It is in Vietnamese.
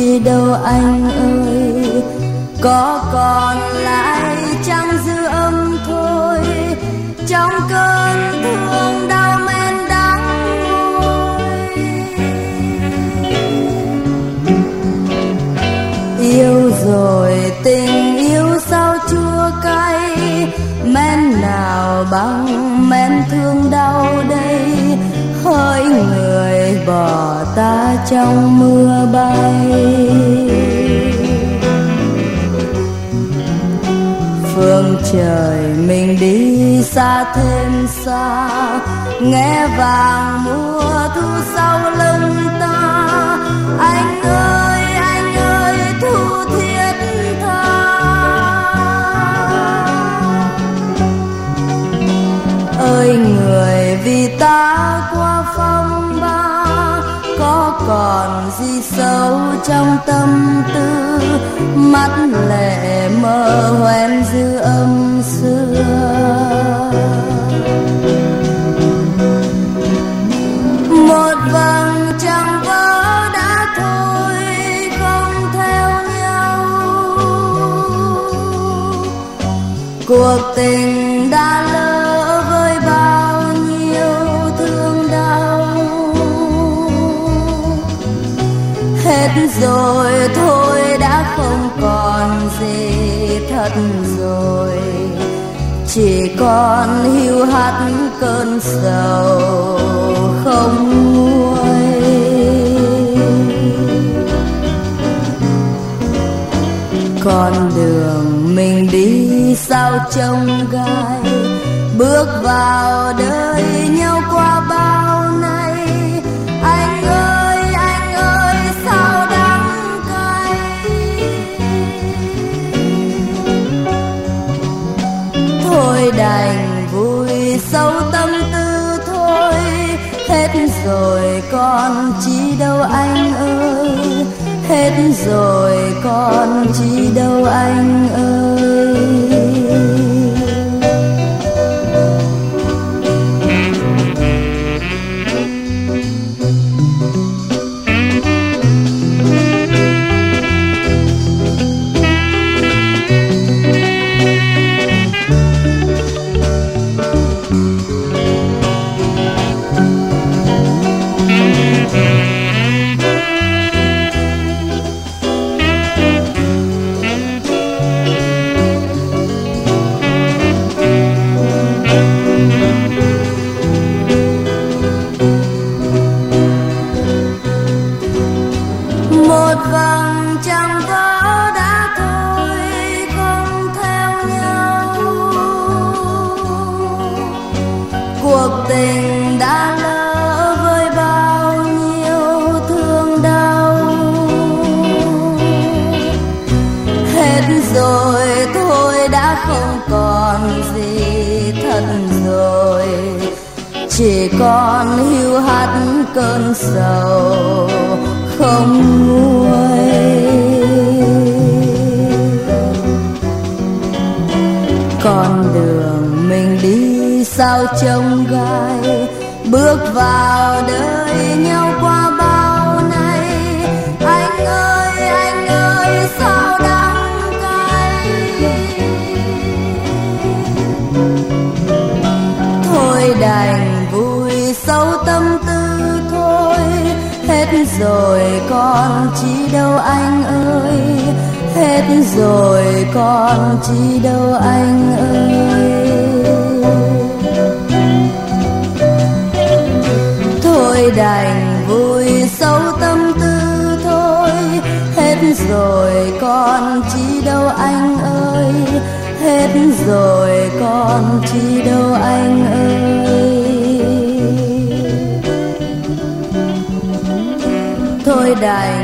chi đâu anh ơi, có còn lại chẳng dư âm thôi trong cơn thương đau men đắng môi. Yêu rồi tình yêu sao chua cay, men nào bằng men thương đau đây, hỡi người bỏ ta trong mưa bay. Phương trời mình đi xa thêm xa, nghe vàng mùa thu sau lưng ta. Anh ơi thu thiết tha, ơi người vì ta qua phong ba, có còn gì sâu trong tâm tư, mắt lệ mơ hoen dư âm xưa. Một vầng trăng vỡ đã thôi không theo nhau, cuộc tình đã lỡ với bao nhiêu thương đau. Hết rồi thôi đã không còn gì thật rồi, chỉ còn hiu hắt cơn sầu không nguôi. Con đường mình đi sao trông gai, bước vào đời nhau qua bao nay. Anh ơi sao đắng cay, thôi đành vui sâu tâm tư thôi. Hết rồi còn chi đâu anh ơi, hết rồi còn chi đâu anh ơi. Tình đã lỡ với bao nhiêu thương đau. Hết rồi thôi đã không còn gì thật rồi, chỉ còn hiu hắt cơn sầu không nguôi. Con đường mình đi sao trông gai, bước vào đời nhau qua bao nay. Anh ơi sao đắng cay, thôi đành vui sâu tâm tư thôi. Hết rồi còn chi đâu anh ơi, hết rồi còn chi đâu anh ơi. Thôi đành vui sâu tâm tư thôi. Hết rồi còn chi đâu anh ơi, hết rồi còn chi đâu anh ơi. Thôi đành